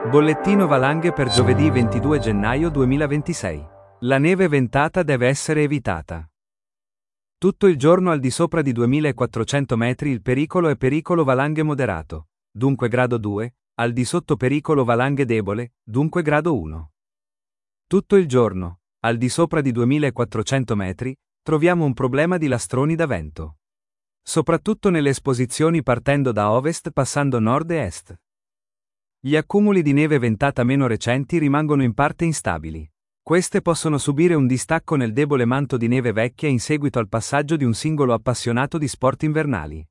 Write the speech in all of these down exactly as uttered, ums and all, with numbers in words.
Bollettino valanghe per giovedì ventidue gennaio duemilaventisei. La neve ventata deve essere evitata. Tutto il giorno al di sopra di duemilaquattrocento metri il pericolo è pericolo valanghe moderato, dunque grado due, al di sotto pericolo valanghe debole, dunque grado uno. Tutto il giorno, al di sopra di duemilaquattrocento metri, troviamo un problema di lastroni da vento. Soprattutto nelle esposizioni partendo da ovest passando nord e est. Gli accumuli di neve ventata meno recenti rimangono in parte instabili. Queste possono subire un distacco nel debole manto di neve vecchia in seguito al passaggio di un singolo appassionato di sport invernali.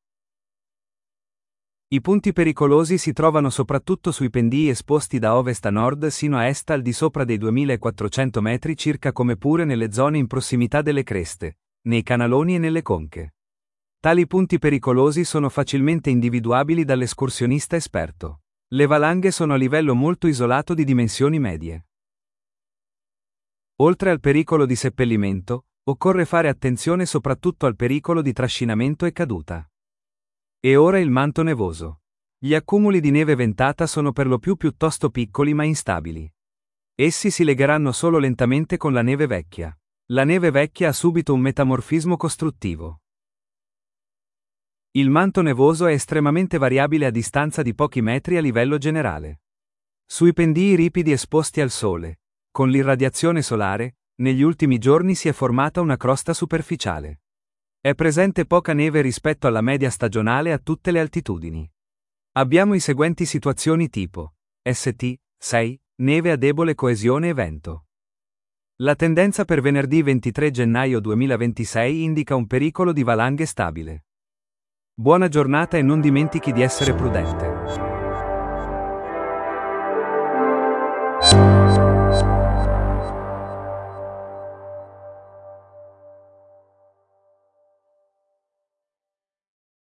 I punti pericolosi si trovano soprattutto sui pendii esposti da ovest a nord sino a est al di sopra dei duemilaquattrocento metri circa, come pure nelle zone in prossimità delle creste, nei canaloni e nelle conche. Tali punti pericolosi sono facilmente individuabili dall'escursionista esperto. Le valanghe sono a livello molto isolato di dimensioni medie. Oltre al pericolo di seppellimento, occorre fare attenzione soprattutto al pericolo di trascinamento e caduta. E ora il manto nevoso. Gli accumuli di neve ventata sono per lo più piuttosto piccoli ma instabili. Essi si legheranno solo lentamente con la neve vecchia. La neve vecchia ha subito un metamorfismo costruttivo. Il manto nevoso è estremamente variabile a distanza di pochi metri a livello generale. Sui pendii ripidi esposti al sole, con l'irradiazione solare, negli ultimi giorni si è formata una crosta superficiale. È presente poca neve rispetto alla media stagionale a tutte le altitudini. Abbiamo i seguenti situazioni tipo S T sei, neve a debole coesione e vento. La tendenza per venerdì ventitré gennaio duemilaventisei indica un pericolo di valanghe stabile. Buona giornata e non dimentichi di essere prudente.